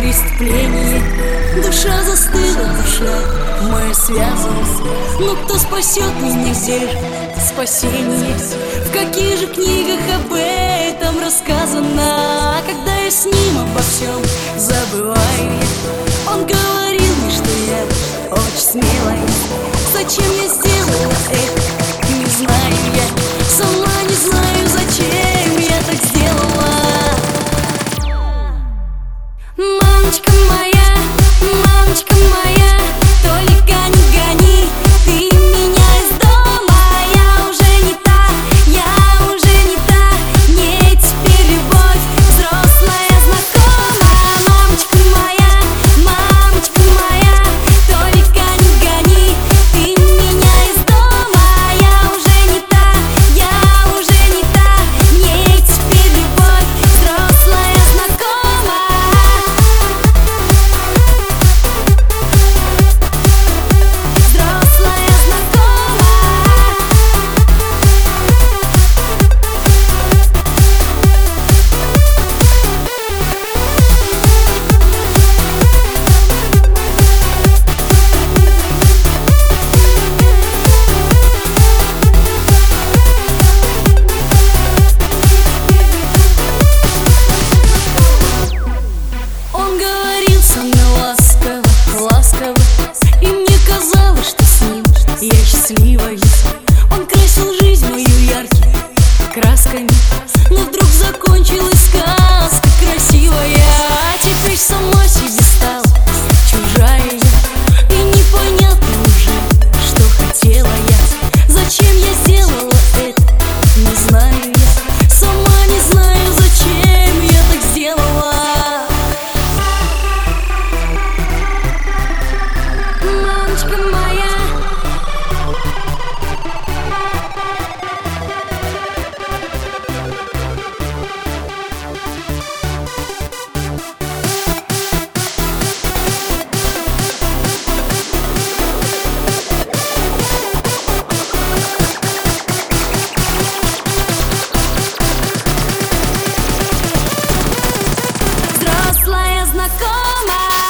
преступление. Душа застыла, душа моя связана. Но кто спасет меня здесь? Спасение. В каких же книгах об этом рассказано? Когда я с ним обо всем забываю я. Он говорил мне, что я очень смелая. Зачем я сделала это, не знаю я. Сама не знаю, зачем я так сделала. Мамочка моя, только не гони ты меня из дома. Я уже не та, мне теперь любовь взрослая знакома. Мамочка моя, только не гони ты меня из дома. Я уже не та, мне теперь любовь взрослая знакома. Ласково, и мне казалось, что с ним я счастливая. Он красил жизнь мою яркими красками, но вдруг закончилась сказка красивая. А теперь сама себе стала чужая я, и непонятно уже, что хотела я. Зачем я сделала это, не знаю я. Сама не знаю, зачем я так сделала. Мамочка моя, взрослая знакома.